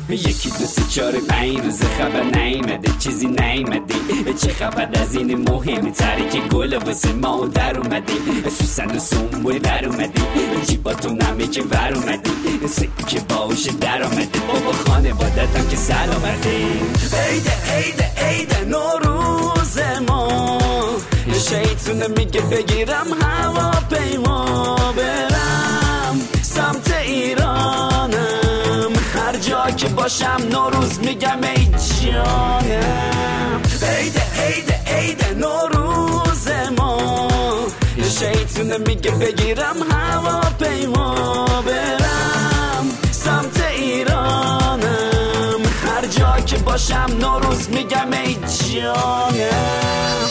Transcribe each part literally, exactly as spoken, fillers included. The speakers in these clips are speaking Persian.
یکی دو سه چهار پنج روز خبر نیمده، چیزی نیمده. چه خبر از این مهمی تری که گل واسه ما در اومده؟ سوسن و سنبول در اومده، جیباتون همه که ور اومده، سکه باشه در آمده. بابا خانوادتم که سلامته. عیده عیده عیده نوروز ما، شیطونه میگه بگیرم هواپیما برم سمت ایرانم. هر جا که باشم نوروز میگم ای جانم. عیده عیده عیده نوروز ما، شیطونه میگه بگیرم هواپیما برم سمت ایرانم. هر جا که باشم نوروز میگم ای جانم.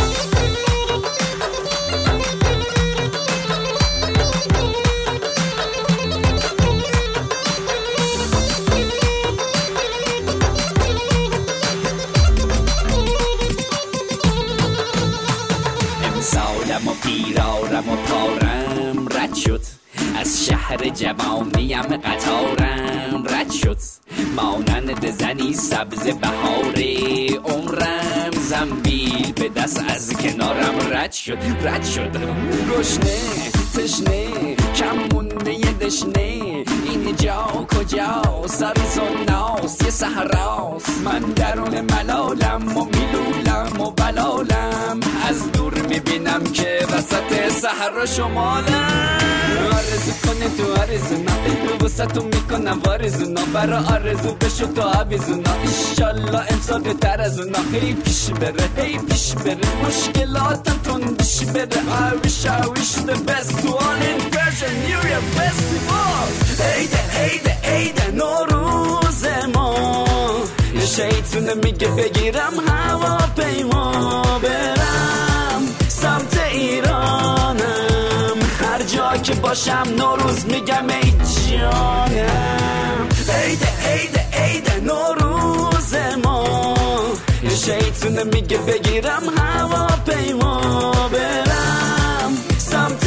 سالم و پیرارم و پارم رد شد، از شهر جوانیم قطارم رد شد. مانند زنی سبز بهاره عمرم، زنبیل به دست از کنارم رد شد رد شد. گشنه تشنه کم مونده یه دشنه، اینجا کجا سر سناس یه صحراست. من درون ملالم و میلولم و بلالم، از دور میبینم که وسط صحرا شمالم. آرزو کنه تو آرزونا، واسه میکنم وارزونا، برا آرزو بشو تو آویزونا. ایشالله امسال بهتر از اونا، هی پیش بره هی پیش بره، مشکلاتم تندش بره. I wish I wish the best to all in Persian New Year Festival. عیده عیده عیده نوروز ما، شیطونه میگه بگیرم هواپیما برم سمت ایرانم. هر جا که باشم نوروز میگم ای جانم. عیده عیده عیده نوروز ما، شیطونه میگه بگیرم هواپیما برم سمت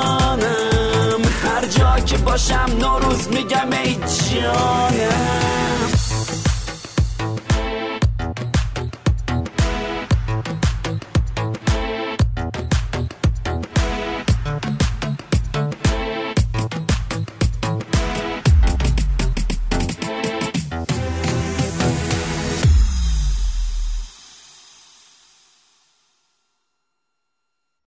ایرانم. هر جا که باشم نوروز میگم ای جانم.